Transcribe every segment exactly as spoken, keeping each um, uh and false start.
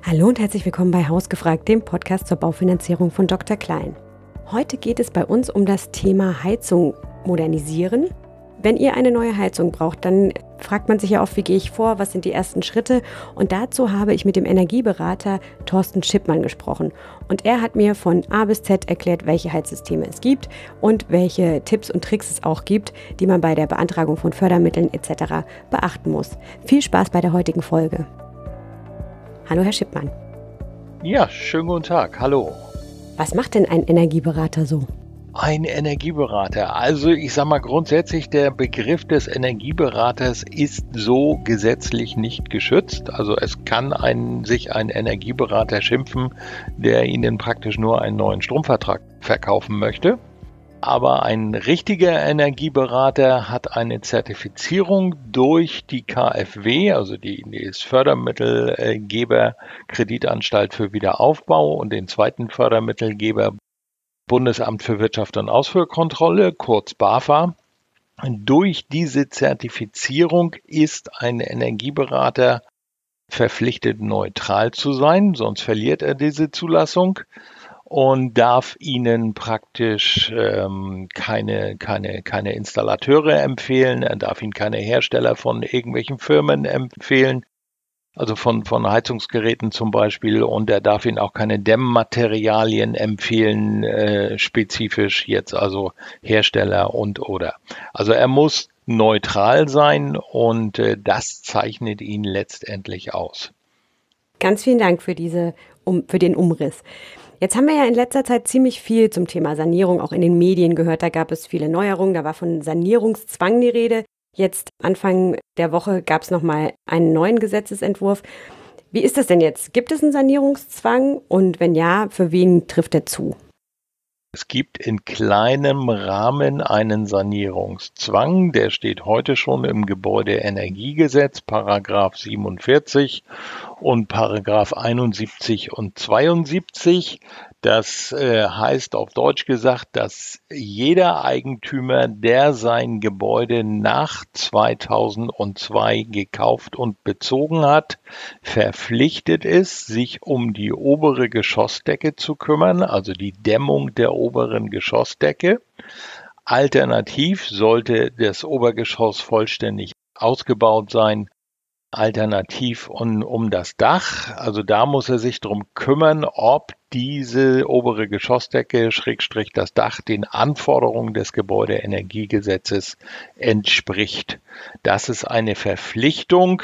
Hallo und herzlich willkommen bei Hausgefragt, dem Podcast zur Baufinanzierung von Doktor Klein. Heute geht es bei uns um das Thema Heizung modernisieren. Wenn ihr eine neue Heizung braucht, dann fragt man sich ja oft, wie gehe ich vor, was sind die ersten Schritte? Und dazu habe ich mit dem Energieberater Thorsten Schippmann gesprochen. Und er hat mir von A bis Z erklärt, welche Heizsysteme es gibt und welche Tipps und Tricks es auch gibt, die man bei der Beantragung von Fördermitteln et cetera beachten muss. Viel Spaß bei der heutigen Folge. Hallo Herr Schippmann. Ja, schönen guten Tag. Hallo. Was macht denn ein Energieberater so? Ein Energieberater. Also ich sage mal grundsätzlich, der Begriff des Energieberaters ist so gesetzlich nicht geschützt. Also es kann ein, sich ein Energieberater schimpfen, der Ihnen praktisch nur einen neuen Stromvertrag verkaufen möchte. Aber ein richtiger Energieberater hat eine Zertifizierung durch die K f W, also die, die Fördermittelgeber Kreditanstalt für Wiederaufbau, und den zweiten Fördermittelgeber Bundesamt für Wirtschaft und Ausfuhrkontrolle, kurz BAFA. Durch diese Zertifizierung ist ein Energieberater verpflichtet, neutral zu sein, sonst verliert er diese Zulassung. Und darf Ihnen praktisch ähm, keine, keine, keine Installateure empfehlen, er darf Ihnen keine Hersteller von irgendwelchen Firmen empfehlen, also von, von Heizungsgeräten zum Beispiel, und er darf Ihnen auch keine Dämmmaterialien empfehlen, äh, spezifisch jetzt also Hersteller und oder. Also er muss neutral sein und äh, das zeichnet ihn letztendlich aus. Ganz vielen Dank für, diese, um, für den Umriss. Jetzt haben wir ja in letzter Zeit ziemlich viel zum Thema Sanierung auch in den Medien gehört. Da gab es viele Neuerungen, da war von Sanierungszwang die Rede. Jetzt Anfang der Woche gab es nochmal einen neuen Gesetzesentwurf. Wie ist das denn jetzt? Gibt es einen Sanierungszwang? Und wenn ja, für wen trifft er zu? Es gibt in kleinem Rahmen einen Sanierungszwang, der steht heute schon im Gebäudeenergiegesetz, Paragraph siebenundvierzig und Paragraph einundsiebzig und zweiundsiebzig. Das äh, heißt auf Deutsch gesagt, dass jeder Eigentümer, der sein Gebäude nach zweitausendzwei gekauft und bezogen hat, verpflichtet ist, sich um die obere Geschossdecke zu kümmern, also die Dämmung der oberen Geschossdecke. Alternativ sollte das Obergeschoss vollständig ausgebaut sein, alternativ um, um das Dach. Also da muss er sich drum kümmern, ob diese obere Geschossdecke, Schrägstrich das Dach, den Anforderungen des Gebäudeenergiegesetzes entspricht. Das ist eine Verpflichtung.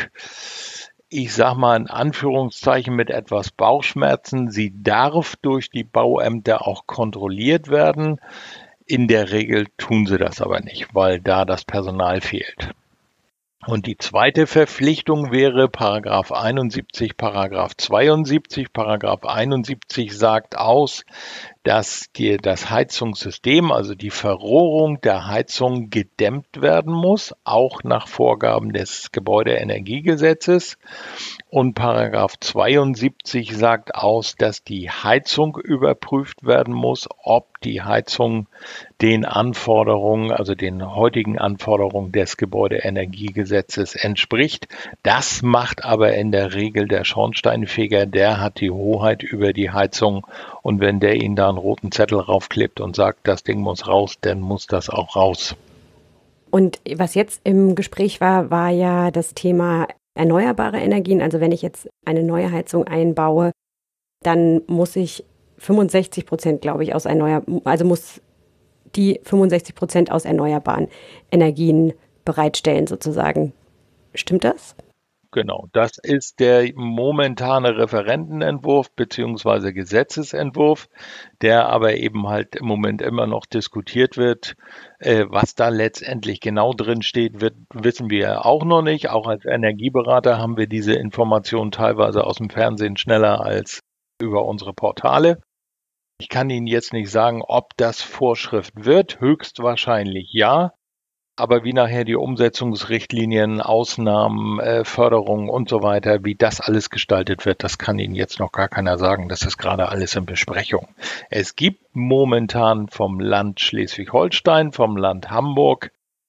Ich sage mal in Anführungszeichen mit etwas Bauchschmerzen. Sie darf durch die Bauämter auch kontrolliert werden. In der Regel tun sie das aber nicht, weil da das Personal fehlt. Und die zweite Verpflichtung wäre Paragraph einundsiebzig, Paragraph zweiundsiebzig. Paragraph einundsiebzig sagt aus, dass die, das Heizungssystem, also die Verrohrung der Heizung gedämmt werden muss, auch nach Vorgaben des Gebäudeenergiegesetzes. Und Paragraph zweiundsiebzig sagt aus, dass die Heizung überprüft werden muss, ob die Heizung den Anforderungen, also den heutigen Anforderungen des Gebäudeenergiegesetzes entspricht. Das macht aber in der Regel der Schornsteinfeger, der hat die Hoheit über die Heizung, und wenn der Ihnen da einen roten Zettel raufklebt und sagt, das Ding muss raus, dann muss das auch raus. Und was jetzt im Gespräch war, war ja das Thema erneuerbare Energien. Also wenn ich jetzt eine neue Heizung einbaue, dann muss ich fünfundsechzig Prozent, glaube ich, aus erneuerbaren, also muss die fünfundsechzig Prozent aus erneuerbaren Energien bereitstellen sozusagen. Stimmt das? Genau, das ist der momentane Referentenentwurf bzw. Gesetzesentwurf, der aber eben halt im Moment immer noch diskutiert wird. Äh, was da letztendlich genau drin steht, wird, wissen wir auch noch nicht. Auch als Energieberater haben wir diese Informationen teilweise aus dem Fernsehen schneller als über unsere Portale. Ich kann Ihnen jetzt nicht sagen, ob das Vorschrift wird. Höchstwahrscheinlich ja. Aber wie nachher die Umsetzungsrichtlinien, Ausnahmen, äh, Förderungen und so weiter, wie das alles gestaltet wird, das kann Ihnen jetzt noch gar keiner sagen. Das ist gerade alles in Besprechung. Es gibt momentan vom Land Schleswig-Holstein, vom Land Hamburg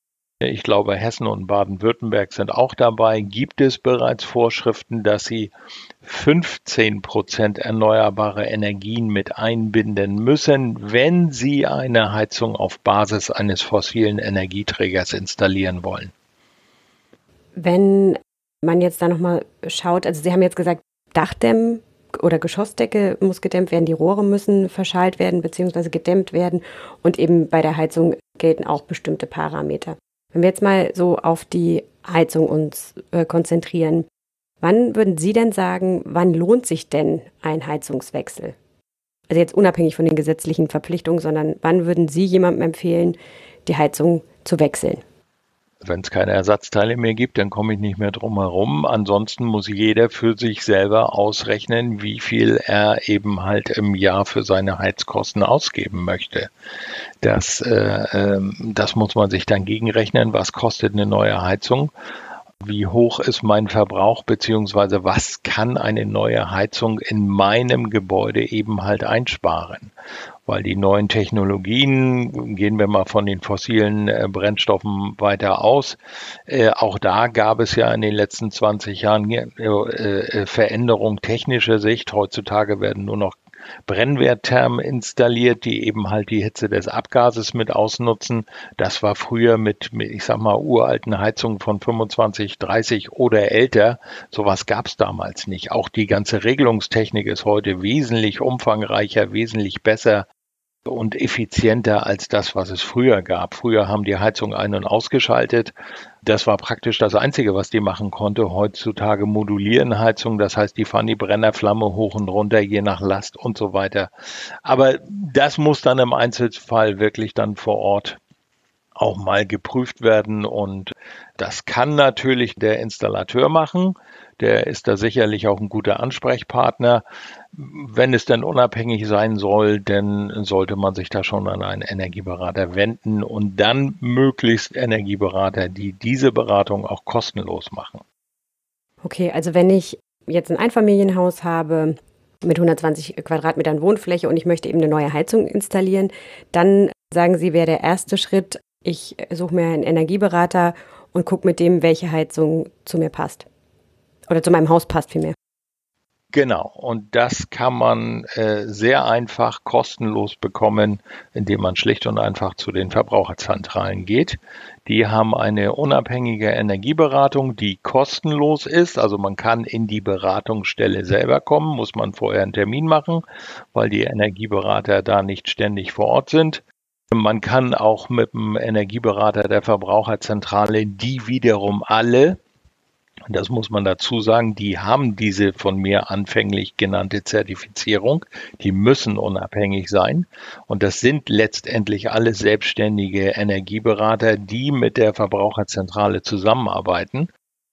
Ich glaube, Hessen und Baden-Württemberg sind auch dabei. Gibt es bereits Vorschriften, dass sie fünfzehn Prozent erneuerbare Energien mit einbinden müssen, wenn sie eine Heizung auf Basis eines fossilen Energieträgers installieren wollen? Wenn man jetzt da nochmal schaut, also Sie haben jetzt gesagt, Dachdämm oder Geschossdecke muss gedämmt werden, die Rohre müssen verschalt werden bzw. gedämmt werden und eben bei der Heizung gelten auch bestimmte Parameter. Wenn wir jetzt mal so auf die Heizung uns äh, konzentrieren, wann würden Sie denn sagen, wann lohnt sich denn ein Heizungswechsel? Also jetzt unabhängig von den gesetzlichen Verpflichtungen, sondern wann würden Sie jemandem empfehlen, die Heizung zu wechseln? Wenn es keine Ersatzteile mehr gibt, dann komme ich nicht mehr drum herum. Ansonsten muss jeder für sich selber ausrechnen, wie viel er eben halt im Jahr für seine Heizkosten ausgeben möchte. Das, äh, äh, das muss man sich dann gegenrechnen. Was kostet eine neue Heizung? Wie hoch ist mein Verbrauch, beziehungsweise was kann eine neue Heizung in meinem Gebäude eben halt einsparen? Weil die neuen Technologien, gehen wir mal von den fossilen äh, Brennstoffen weiter aus, äh, auch da gab es ja in den letzten zwanzig Jahren äh, äh, Veränderungen technischer Sicht. Heutzutage werden nur noch Brennwertthermen installiert, die eben halt die Hitze des Abgases mit ausnutzen. Das war früher mit, mit ich sag mal, uralten Heizungen von fünfundzwanzig, dreißig oder älter. Sowas gab es damals nicht. Auch die ganze Regelungstechnik ist heute wesentlich umfangreicher, wesentlich besser und effizienter als das, was es früher gab. Früher haben die Heizung ein- und ausgeschaltet. Das war praktisch das Einzige, was die machen konnte. Heutzutage modulieren Heizungen, das heißt, die fahren die Brennerflamme hoch und runter, je nach Last und so weiter. Aber das muss dann im Einzelfall wirklich dann vor Ort auch mal geprüft werden und das kann natürlich der Installateur machen. Der ist da sicherlich auch ein guter Ansprechpartner. Wenn es denn unabhängig sein soll, dann sollte man sich da schon an einen Energieberater wenden und dann möglichst Energieberater, die diese Beratung auch kostenlos machen. Okay, also wenn ich jetzt ein Einfamilienhaus habe mit hundertzwanzig Quadratmetern Wohnfläche und ich möchte eben eine neue Heizung installieren, dann sagen Sie, wäre der erste Schritt, ich suche mir einen Energieberater und gucke mit dem, welche Heizung zu mir passt. Oder zu meinem Haus passt vielmehr. Genau, und das kann man äh, sehr einfach kostenlos bekommen, indem man schlicht und einfach zu den Verbraucherzentralen geht. Die haben eine unabhängige Energieberatung, die kostenlos ist. Also man kann in die Beratungsstelle selber kommen, muss man vorher einen Termin machen, weil die Energieberater da nicht ständig vor Ort sind. Man kann auch mit dem Energieberater der Verbraucherzentrale, die wiederum alle, das muss man dazu sagen, die haben diese von mir anfänglich genannte Zertifizierung. Die müssen unabhängig sein. Und das sind letztendlich alle selbstständige Energieberater, die mit der Verbraucherzentrale zusammenarbeiten.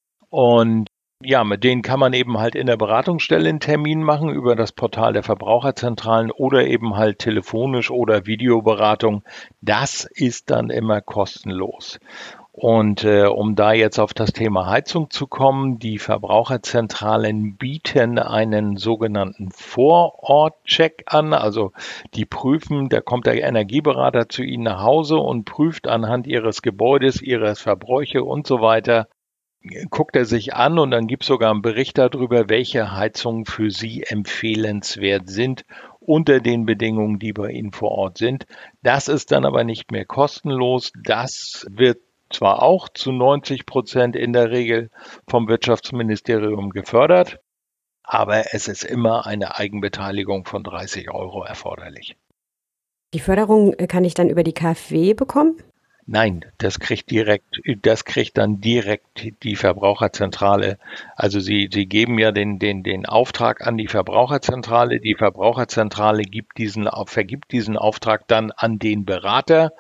Und ja, mit denen kann man eben halt in der Beratungsstelle einen Termin machen über das Portal der Verbraucherzentralen oder eben halt telefonisch oder Videoberatung. Das ist dann immer kostenlos. Und äh, um da jetzt auf das Thema Heizung zu kommen, die Verbraucherzentralen bieten einen sogenannten Vorortcheck an. Also die prüfen, da kommt der Energieberater zu Ihnen nach Hause und prüft anhand Ihres Gebäudes, Ihres Verbräuche und so weiter, guckt er sich an und dann gibt es sogar einen Bericht darüber, welche Heizungen für Sie empfehlenswert sind unter den Bedingungen, die bei Ihnen vor Ort sind. Das ist dann aber nicht mehr kostenlos. Das wird zwar auch zu neunzig Prozent in der Regel vom Wirtschaftsministerium gefördert, aber es ist immer eine Eigenbeteiligung von dreißig Euro erforderlich. Die Förderung äh, kann ich dann über die KfW bekommen? Nein, das kriegt direkt, das kriegt dann direkt die Verbraucherzentrale. Also Sie, Sie geben ja den, den, den Auftrag an die Verbraucherzentrale. Die Verbraucherzentrale gibt diesen, vergibt diesen Auftrag dann an den Berater.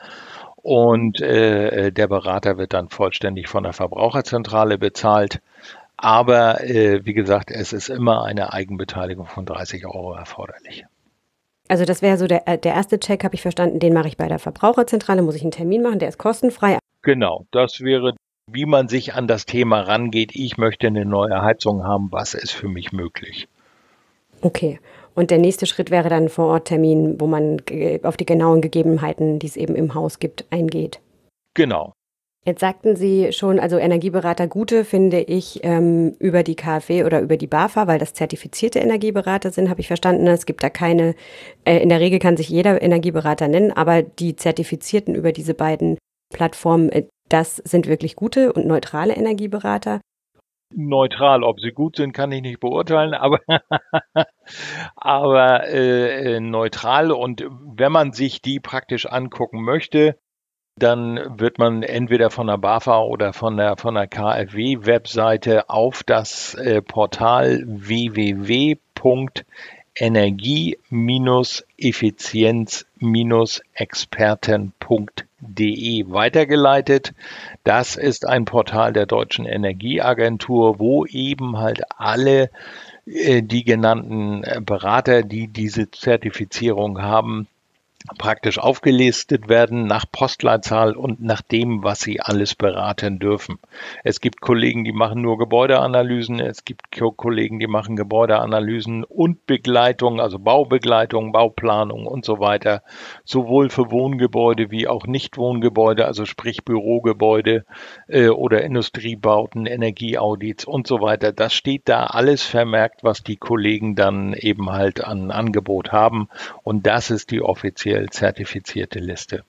Und äh, der Berater wird dann vollständig von der Verbraucherzentrale bezahlt. Aber äh, wie gesagt, es ist immer eine Eigenbeteiligung von dreißig Euro erforderlich. Also das wäre so der, der erste Check, habe ich verstanden, den mache ich bei der Verbraucherzentrale, muss ich einen Termin machen, der ist kostenfrei. Genau, das wäre, wie man sich an das Thema rangeht. Ich möchte eine neue Heizung haben, was ist für mich möglich? Okay. Und der nächste Schritt wäre dann ein Vororttermin, wo man auf die genauen Gegebenheiten, die es eben im Haus gibt, eingeht. Genau. Jetzt sagten Sie schon, also Energieberater gute finde ich ähm, über die K f W oder über die BAFA, weil das zertifizierte Energieberater sind, habe ich verstanden. Es gibt da keine, äh, in der Regel kann sich jeder Energieberater nennen, aber die Zertifizierten über diese beiden Plattformen, äh, das sind wirklich gute und neutrale Energieberater. Neutral, ob sie gut sind, kann ich nicht beurteilen, aber, aber äh, neutral. Und wenn man sich die praktisch angucken möchte, dann wird man entweder von der BAFA oder von der, von der K f W-Webseite auf das äh, Portal w w w punkt energie-effizienz-experten punkt de weitergeleitet. Das ist ein Portal der Deutschen Energieagentur, wo eben halt alle äh, die genannten äh, Berater, die diese Zertifizierung haben, praktisch aufgelistet werden nach Postleitzahl und nach dem, was sie alles beraten dürfen. Es gibt Kollegen, die machen nur Gebäudeanalysen, es gibt Kollegen, die machen Gebäudeanalysen und Begleitung, also Baubegleitung, Bauplanung und so weiter, sowohl für Wohngebäude wie auch Nichtwohngebäude, also sprich Bürogebäude äh, oder Industriebauten, Energieaudits und so weiter. Das steht da alles vermerkt, was die Kollegen dann eben halt an Angebot haben, und das ist die offizielle zertifizierte Liste.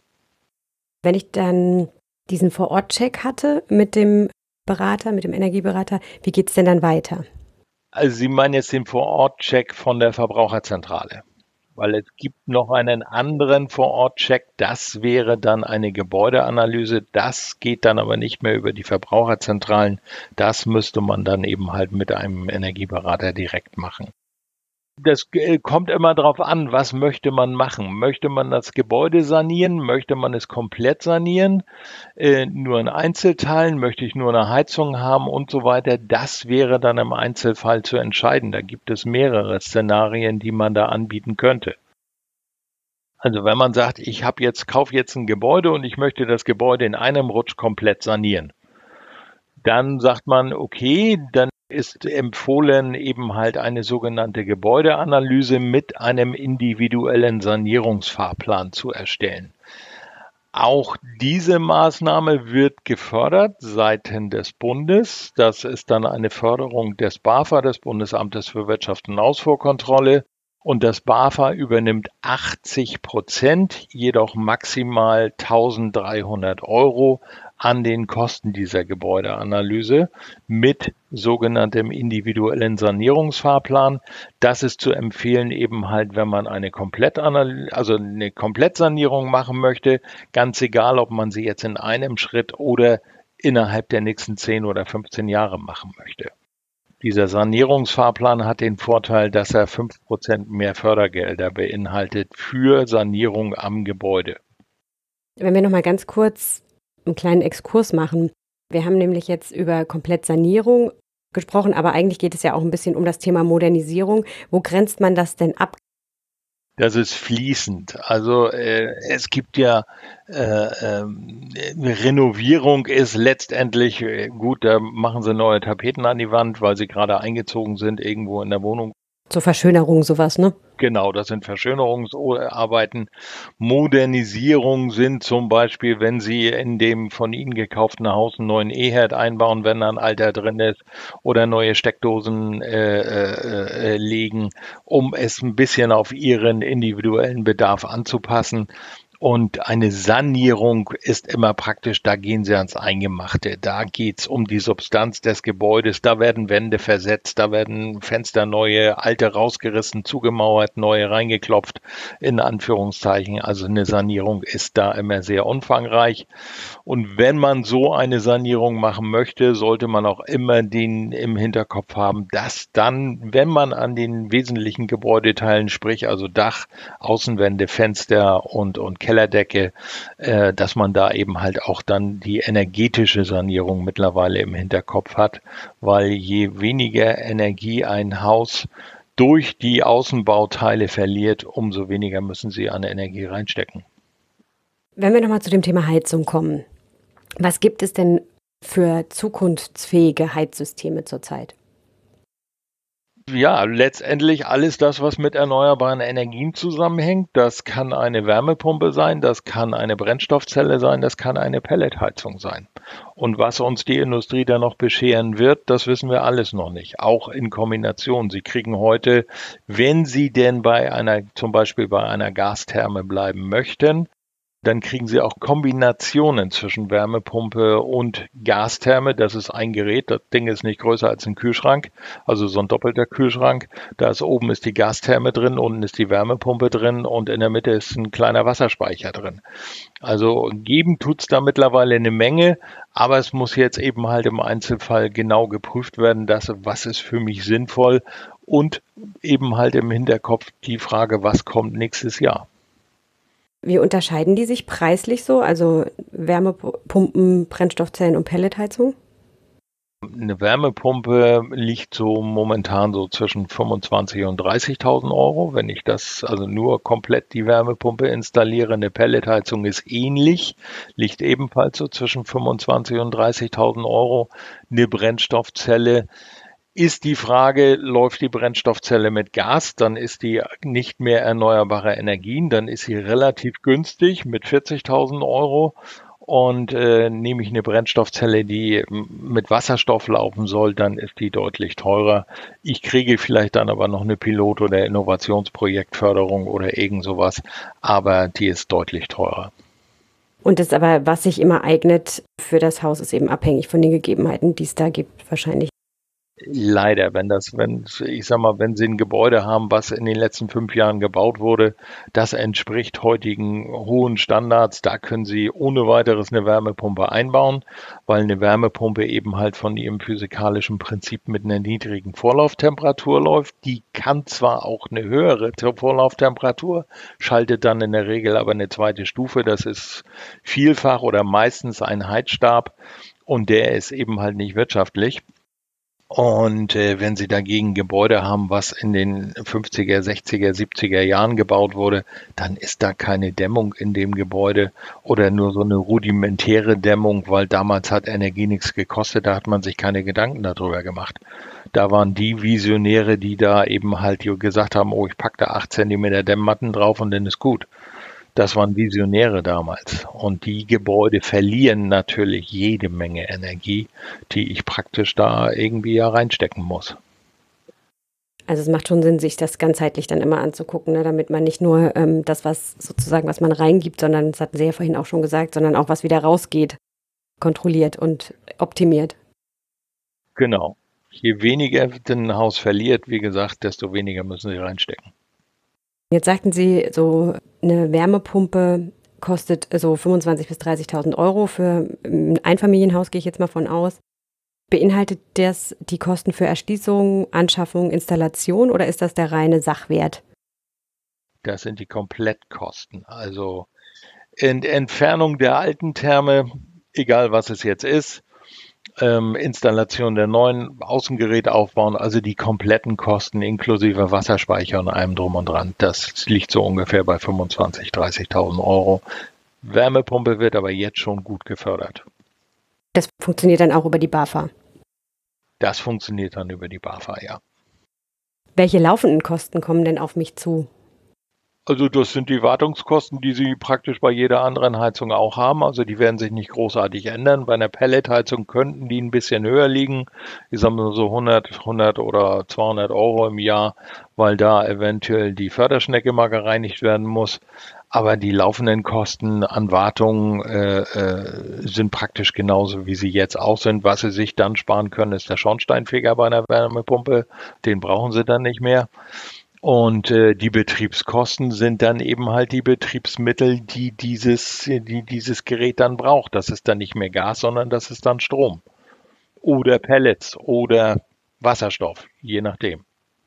Wenn ich dann diesen Vor-Ort-Check hatte mit dem Berater, mit dem Energieberater, wie geht es denn dann weiter? Also Sie meinen jetzt den Vor-Ort-Check von der Verbraucherzentrale, weil es gibt noch einen anderen Vor-Ort-Check, das wäre dann eine Gebäudeanalyse, das geht dann aber nicht mehr über die Verbraucherzentralen, das müsste man dann eben halt mit einem Energieberater direkt machen. Das kommt immer darauf an, was möchte man machen. Möchte man das Gebäude sanieren? Möchte man es komplett sanieren? Äh, nur in Einzelteilen? Möchte ich nur eine Heizung haben und so weiter? Das wäre dann im Einzelfall zu entscheiden. Da gibt es mehrere Szenarien, die man da anbieten könnte. Also wenn man sagt, ich habe jetzt, kaufe jetzt ein Gebäude und ich möchte das Gebäude in einem Rutsch komplett sanieren, dann sagt man, okay, dann ist empfohlen, eben halt eine sogenannte Gebäudeanalyse mit einem individuellen Sanierungsfahrplan zu erstellen. Auch diese Maßnahme wird gefördert seitens des Bundes. Das ist dann eine Förderung des BAFA, des Bundesamtes für Wirtschaft und Ausfuhrkontrolle. Und das BAFA übernimmt achtzig Prozent, jedoch maximal eintausenddreihundert Euro an den Kosten dieser Gebäudeanalyse mit sogenanntem individuellen Sanierungsfahrplan. Das ist zu empfehlen eben halt, wenn man eine Komplettanalyse, also eine Komplettsanierung machen möchte, ganz egal, ob man sie jetzt in einem Schritt oder innerhalb der nächsten zehn oder fünfzehn Jahre machen möchte. Dieser Sanierungsfahrplan hat den Vorteil, dass er fünf Prozent mehr Fördergelder beinhaltet für Sanierung am Gebäude. Wenn wir noch mal ganz kurz einen kleinen Exkurs machen. Wir haben nämlich jetzt über Komplettsanierung gesprochen, aber eigentlich geht es ja auch ein bisschen um das Thema Modernisierung. Wo grenzt man das denn ab? Das ist fließend. Also äh, es gibt ja äh, äh, Renovierung ist letztendlich äh, gut, da machen sie neue Tapeten an die Wand, weil sie gerade eingezogen sind irgendwo in der Wohnung. Zur Verschönerung sowas, ne? Genau, das sind Verschönerungsarbeiten. Modernisierung sind zum Beispiel, wenn Sie in dem von Ihnen gekauften Haus einen neuen E-Herd einbauen, wenn da ein alter drin ist, oder neue Steckdosen äh, äh, legen, um es ein bisschen auf Ihren individuellen Bedarf anzupassen. Und eine Sanierung ist immer praktisch, da gehen Sie ans Eingemachte. Da geht's um die Substanz des Gebäudes. Da werden Wände versetzt, da werden Fenster neue, alte rausgerissen, zugemauert, neue reingeklopft, in Anführungszeichen. Also eine Sanierung ist da immer sehr umfangreich. Und wenn man so eine Sanierung machen möchte, sollte man auch immer den im Hinterkopf haben, dass dann, wenn man an den wesentlichen Gebäudeteilen, sprich also Dach, Außenwände, Fenster und, und Kellerdecke, äh, dass man da eben halt auch dann die energetische Sanierung mittlerweile im Hinterkopf hat, weil je weniger Energie ein Haus durch die Außenbauteile verliert, umso weniger müssen sie an Energie reinstecken. Wenn wir nochmal zu dem Thema Heizung kommen, was gibt es denn für zukunftsfähige Heizsysteme zurzeit? Ja, letztendlich alles das, was mit erneuerbaren Energien zusammenhängt. Das kann eine Wärmepumpe sein, das kann eine Brennstoffzelle sein, das kann eine Pelletheizung sein. Und was uns die Industrie da noch bescheren wird, das wissen wir alles noch nicht. Auch in Kombination. Sie kriegen heute, wenn Sie denn bei einer, zum Beispiel bei einer Gastherme bleiben möchten, dann kriegen Sie auch Kombinationen zwischen Wärmepumpe und Gastherme. Das ist ein Gerät, das Ding ist nicht größer als ein Kühlschrank, also so ein doppelter Kühlschrank. Da ist oben ist die Gastherme drin, unten ist die Wärmepumpe drin und in der Mitte ist ein kleiner Wasserspeicher drin. Also geben tut's da mittlerweile eine Menge, aber es muss jetzt eben halt im Einzelfall genau geprüft werden, dass, was ist für mich sinnvoll und eben halt im Hinterkopf die Frage, was kommt nächstes Jahr. Wie unterscheiden die sich preislich so, also Wärmepumpen, Brennstoffzellen und Pelletheizung? Eine Wärmepumpe liegt so momentan so zwischen fünfundzwanzigtausend und dreißigtausend Euro. Wenn ich das also nur komplett die Wärmepumpe installiere, eine Pelletheizung ist ähnlich, liegt ebenfalls so zwischen fünfundzwanzigtausend und dreißigtausend Euro. Eine Brennstoffzelle ist die Frage, läuft die Brennstoffzelle mit Gas, dann ist die nicht mehr erneuerbare Energien, dann ist sie relativ günstig mit vierzigtausend Euro. Und äh, nehme ich eine Brennstoffzelle, die mit Wasserstoff laufen soll, dann ist die deutlich teurer. Ich kriege vielleicht dann aber noch eine Pilot- oder Innovationsprojektförderung oder irgend sowas, aber die ist deutlich teurer. Und das aber, was sich immer eignet für das Haus, ist eben abhängig von den Gegebenheiten, die es da gibt, wahrscheinlich. Leider, wenn das, wenn, ich sag mal, wenn Sie ein Gebäude haben, was in den letzten fünf Jahren gebaut wurde, das entspricht heutigen hohen Standards, da können Sie ohne weiteres eine Wärmepumpe einbauen, weil eine Wärmepumpe eben halt von ihrem physikalischen Prinzip mit einer niedrigen Vorlauftemperatur läuft. Die kann zwar auch eine höhere Vorlauftemperatur, schaltet dann in der Regel aber eine zweite Stufe. Das ist vielfach oder meistens ein Heizstab und der ist eben halt nicht wirtschaftlich. Und äh, wenn Sie dagegen Gebäude haben, was in den fünfziger, sechziger, siebziger Jahren gebaut wurde, dann ist da keine Dämmung in dem Gebäude oder nur so eine rudimentäre Dämmung, weil damals hat Energie nichts gekostet, da hat man sich keine Gedanken darüber gemacht. Da waren die Visionäre, die da eben halt gesagt haben, oh, ich packe da acht Zentimeter Dämmmatten drauf und dann ist gut. Das waren Visionäre damals. Und die Gebäude verlieren natürlich jede Menge Energie, die ich praktisch da irgendwie ja reinstecken muss. Also es macht schon Sinn, sich das ganzheitlich dann immer anzugucken, ne, damit man nicht nur ähm, das, was sozusagen, was man reingibt, sondern, das hatten Sie ja vorhin auch schon gesagt, sondern auch was wieder rausgeht, kontrolliert und optimiert. Genau. Je weniger ein Haus verliert, wie gesagt, desto weniger müssen Sie reinstecken. Jetzt sagten Sie, so eine Wärmepumpe kostet so fünfundzwanzigtausend bis dreißigtausend Euro. Für ein Einfamilienhaus gehe ich jetzt mal von aus. Beinhaltet das die Kosten für Erschließung, Anschaffung, Installation oder ist das der reine Sachwert? Das sind die Komplettkosten. Also in Entfernung der alten Therme, egal was es jetzt ist, ähm, Installation der neuen Außengeräte aufbauen, also die kompletten Kosten inklusive Wasserspeicher und allem drum und dran. Das liegt so ungefähr bei fünfundzwanzigtausend, dreißigtausend Euro. Wärmepumpe wird aber jetzt schon gut gefördert. Das funktioniert dann auch über die BAFA. Das funktioniert dann über die BAFA, ja. Welche laufenden Kosten kommen denn auf mich zu? Also das sind die Wartungskosten, die Sie praktisch bei jeder anderen Heizung auch haben. Also die werden sich nicht großartig ändern. Bei einer Pelletheizung könnten die ein bisschen höher liegen. Ich sage mal so hundert, hundert oder zweihundert Euro im Jahr, weil da eventuell die Förderschnecke mal gereinigt werden muss. Aber die laufenden Kosten an Wartung äh, äh, sind praktisch genauso, wie sie jetzt auch sind. Was Sie sich dann sparen können, ist der Schornsteinfeger bei einer Wärmepumpe. Den brauchen Sie dann nicht mehr. Und äh, die Betriebskosten sind dann eben halt die Betriebsmittel, die dieses, die dieses Gerät dann braucht. Das ist dann nicht mehr Gas, sondern das ist dann Strom oder Pellets oder Wasserstoff, je nachdem.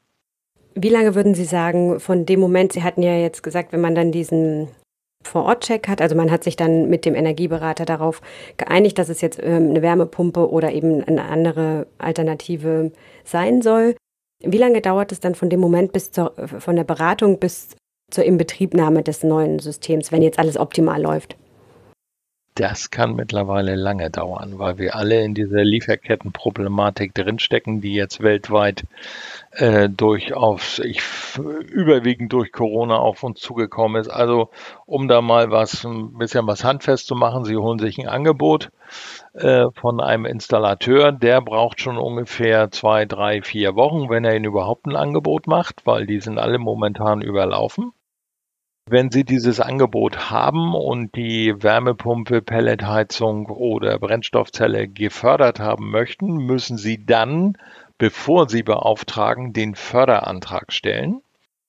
Wie lange würden Sie sagen, von dem Moment, Sie hatten ja jetzt gesagt, wenn man dann diesen Vor-Ort-Check hat, also man hat sich dann mit dem Energieberater darauf geeinigt, dass es jetzt ähm, eine Wärmepumpe oder eben eine andere Alternative sein soll. Wie lange dauert es dann von dem Moment bis zur, von der Beratung bis zur Inbetriebnahme des neuen Systems, wenn jetzt alles optimal läuft? Das kann mittlerweile lange dauern, weil wir alle in dieser Lieferkettenproblematik drinstecken, die jetzt weltweit äh, durchaus ich, überwiegend durch Corona auf uns zugekommen ist. Also um da mal was, ein bisschen was handfest zu machen, Sie holen sich ein Angebot äh, von einem Installateur, der braucht schon ungefähr zwei, drei, vier Wochen, wenn er Ihnen überhaupt ein Angebot macht, weil die sind alle momentan überlaufen. Wenn Sie dieses Angebot haben und die Wärmepumpe, Pelletheizung oder Brennstoffzelle gefördert haben möchten, müssen Sie dann, bevor Sie beauftragen, den Förderantrag stellen.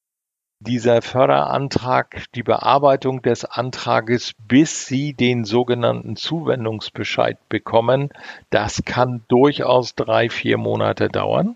Dieser Förderantrag, die Bearbeitung des Antrages, bis Sie den sogenannten Zuwendungsbescheid bekommen, das kann durchaus drei, vier Monate dauern.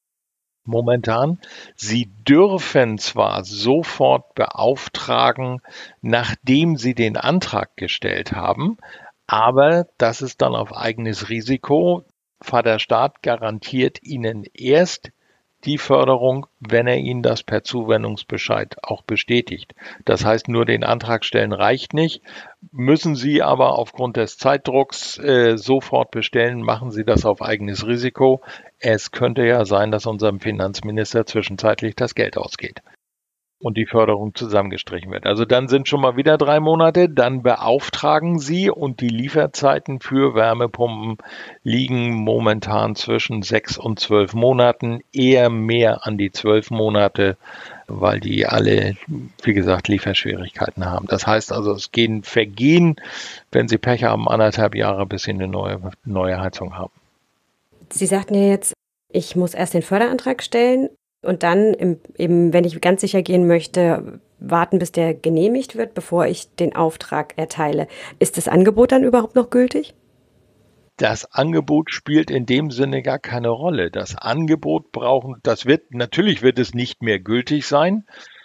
Momentan. Sie dürfen zwar sofort beauftragen, nachdem Sie den Antrag gestellt haben, aber das ist dann auf eigenes Risiko. Der Staat garantiert Ihnen erst die Förderung, wenn er Ihnen das per Zuwendungsbescheid auch bestätigt. Das heißt, nur den Antrag stellen reicht nicht. Müssen Sie aber aufgrund des Zeitdrucks äh, sofort bestellen, machen Sie das auf eigenes Risiko. Es könnte ja sein, dass unserem Finanzminister zwischenzeitlich das Geld ausgeht und die Förderung zusammengestrichen wird. Also dann sind schon mal wieder drei Monate, dann beauftragen Sie und die Lieferzeiten für Wärmepumpen liegen momentan zwischen sechs und zwölf Monaten, eher mehr an die zwölf Monate, weil die alle, wie gesagt, Lieferschwierigkeiten haben. Das heißt also, es gehen vergehen, wenn Sie Pech haben, anderthalb Jahre, bis Sie eine neue, neue Heizung haben. Sie sagten ja jetzt, ich muss erst den Förderantrag stellen. Und dann, im, eben, wenn ich ganz sicher gehen möchte, warten, bis der genehmigt wird, bevor ich den Auftrag erteile. Ist das Angebot dann überhaupt noch gültig? Das Angebot spielt in dem Sinne gar keine Rolle. Das Angebot brauchen, das wird, natürlich wird es nicht mehr gültig sein.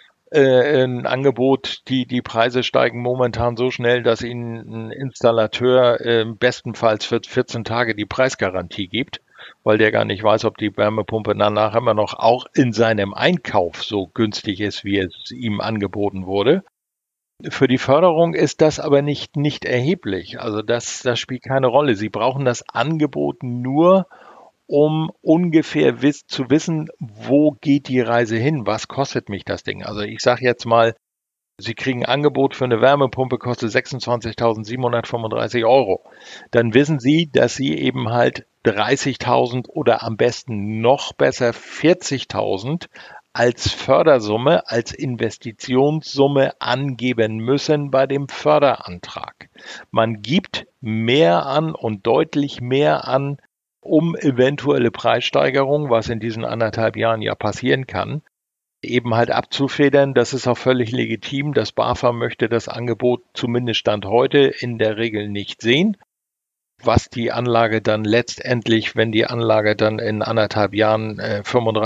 Äh, ein Angebot, die, die Preise steigen momentan so schnell, dass Ihnen ein Installateur äh, bestenfalls für vierzehn Tage die Preisgarantie gibt, weil der gar nicht weiß, ob die Wärmepumpe danach immer noch auch in seinem Einkauf so günstig ist, wie es ihm angeboten wurde. Für die Förderung ist das aber nicht, nicht erheblich. Also das, das spielt keine Rolle. Sie brauchen das Angebot nur, um ungefähr wiss, zu wissen, wo geht die Reise hin, was kostet mich das Ding. Also ich sage jetzt mal, Sie kriegen ein Angebot für eine Wärmepumpe, kostet sechsundzwanzigtausendsiebenhundertfünfunddreißig Euro. Dann wissen Sie, dass Sie eben halt dreißigtausend oder am besten noch besser vierzigtausend als Fördersumme, als Investitionssumme angeben müssen bei dem Förderantrag. Man gibt mehr an und deutlich mehr an, um eventuelle Preissteigerungen, was in diesen anderthalb Jahren ja passieren kann, eben halt abzufedern. Das ist auch völlig legitim. Das BAFA möchte das Angebot zumindest Stand heute in der Regel nicht sehen. Was die Anlage dann letztendlich, wenn die Anlage dann in anderthalb Jahren äh,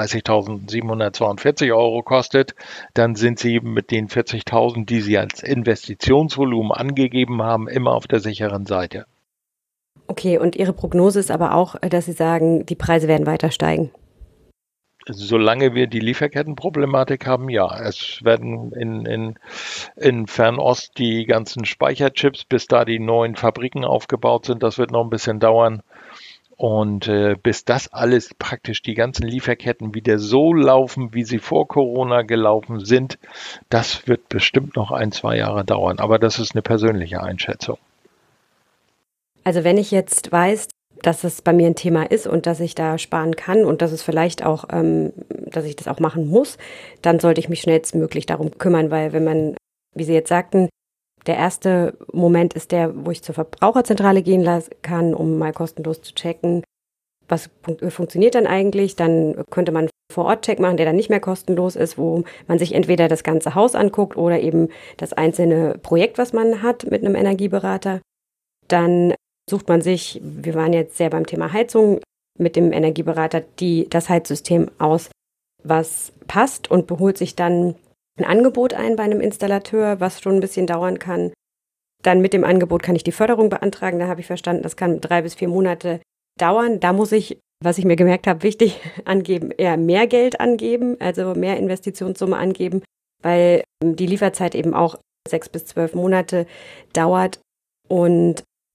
fünfunddreißigtausendsiebenhundertzweiundvierzig Euro kostet, dann sind Sie eben mit den vierzigtausend, die Sie als Investitionsvolumen angegeben haben, immer auf der sicheren Seite. Okay, und Ihre Prognose ist aber auch, dass Sie sagen, die Preise werden weiter steigen. Solange wir die Lieferkettenproblematik haben, ja. Es werden in, in, in Fernost die ganzen Speicherchips, bis da die neuen Fabriken aufgebaut sind, das wird noch ein bisschen dauern. Und äh, bis das alles praktisch die ganzen Lieferketten wieder so laufen, wie sie vor Corona gelaufen sind, das wird bestimmt noch ein, zwei Jahre dauern. Aber das ist eine persönliche Einschätzung. Also wenn ich jetzt weiß, dass es bei mir ein Thema ist und dass ich da sparen kann und dass es vielleicht auch, ähm, dass ich das auch machen muss, dann sollte ich mich schnellstmöglich darum kümmern, weil wenn man, wie Sie jetzt sagten, der erste Moment ist der, wo ich zur Verbraucherzentrale gehen lassen kann, um mal kostenlos zu checken, was fun- funktioniert dann eigentlich. Dann könnte man einen Vor-Ort-Check machen, der dann nicht mehr kostenlos ist, wo man sich entweder das ganze Haus anguckt oder eben das einzelne Projekt, was man hat mit einem Energieberater. Dann sucht man sich, wir waren jetzt sehr beim Thema Heizung, mit dem Energieberater die, das Heizsystem aus, was passt und holt sich dann ein Angebot ein bei einem Installateur, was schon ein bisschen dauern kann. Dann mit dem Angebot kann ich die Förderung beantragen. Da habe ich verstanden, das kann drei bis vier Monate dauern. Da muss ich, was ich mir gemerkt habe, wichtig angeben, eher mehr Geld angeben, also mehr Investitionssumme angeben, weil die Lieferzeit eben auch sechs bis zwölf Monate dauert. Und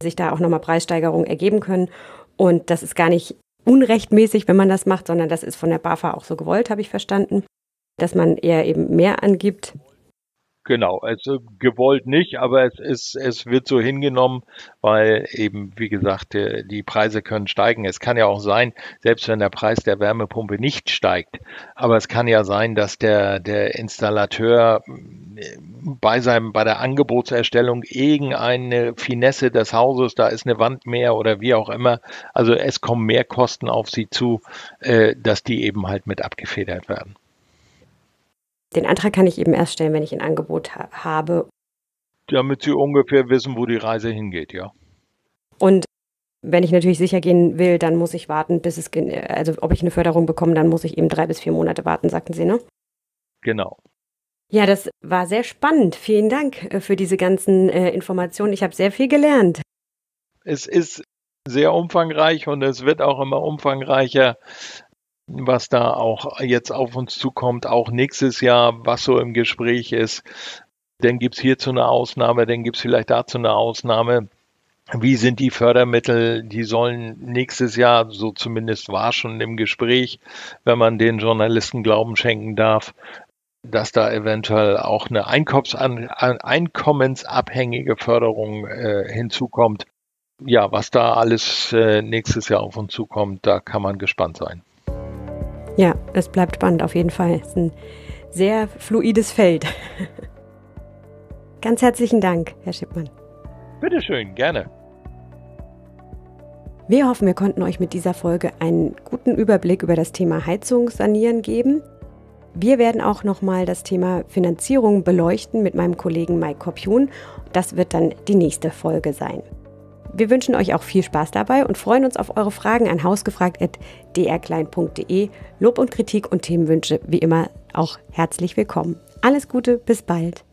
sich da auch nochmal Preissteigerungen ergeben können. Und das ist gar nicht unrechtmäßig, wenn man das macht, sondern das ist von der BAFA auch so gewollt, habe ich verstanden, dass man eher eben mehr angibt. Genau, also gewollt nicht, aber es ist, es wird so hingenommen, weil eben, wie gesagt, die, die Preise können steigen. Es kann ja auch sein, selbst wenn der Preis der Wärmepumpe nicht steigt, aber es kann ja sein, dass der, der Installateur bei seinem, bei der Angebotserstellung irgendeine Finesse des Hauses, da ist eine Wand mehr oder wie auch immer, also es kommen mehr Kosten auf Sie zu, äh, dass die eben halt mit abgefedert werden. Den Antrag kann ich eben erst stellen, wenn ich ein Angebot ha- habe. Damit Sie ungefähr wissen, wo die Reise hingeht, ja. Und wenn ich natürlich sicher gehen will, dann muss ich warten, bis es, gen- also ob ich eine Förderung bekomme, dann muss ich eben drei bis vier Monate warten, sagten Sie, ne? Genau. Ja, das war sehr spannend. Vielen Dank äh, für diese ganzen äh, Informationen. Ich habe sehr viel gelernt. Es ist sehr umfangreich und es wird auch immer umfangreicher, was da auch jetzt auf uns zukommt, auch nächstes Jahr, was so im Gespräch ist. Dann gibt es hierzu eine Ausnahme, dann gibt es vielleicht dazu eine Ausnahme. Wie sind die Fördermittel? Die sollen nächstes Jahr, so zumindest war schon im Gespräch, wenn man den Journalisten Glauben schenken darf, dass da eventuell auch eine Einkommens- einkommensabhängige Förderung äh, hinzukommt. Ja, was da alles äh, nächstes Jahr auf uns zukommt, da kann man gespannt sein. Ja, es bleibt spannend auf jeden Fall. Es ist ein sehr fluides Feld. Ganz herzlichen Dank, Herr Schippmann. Bitteschön, gerne. Wir hoffen, wir konnten euch mit dieser Folge einen guten Überblick über das Thema Heizungssanieren geben. Wir werden auch nochmal das Thema Finanzierung beleuchten mit meinem Kollegen Mike Kopjun. Das wird dann die nächste Folge sein. Wir wünschen euch auch viel Spaß dabei und freuen uns auf eure Fragen an hausgefragt at d r klein punkt d e. Lob und Kritik und Themenwünsche wie immer auch herzlich willkommen. Alles Gute, bis bald.